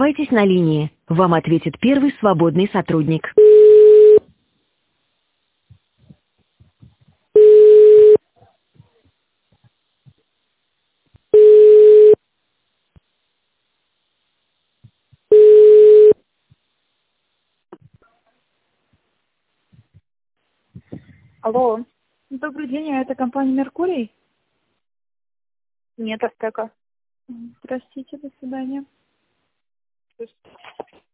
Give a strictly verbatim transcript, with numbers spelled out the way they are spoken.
Оставайтесь на линии. Вам ответит первый свободный сотрудник. Алло. Добрый день, а это компания «Меркурий»? Нет, Астека. М, Простите, до свидания.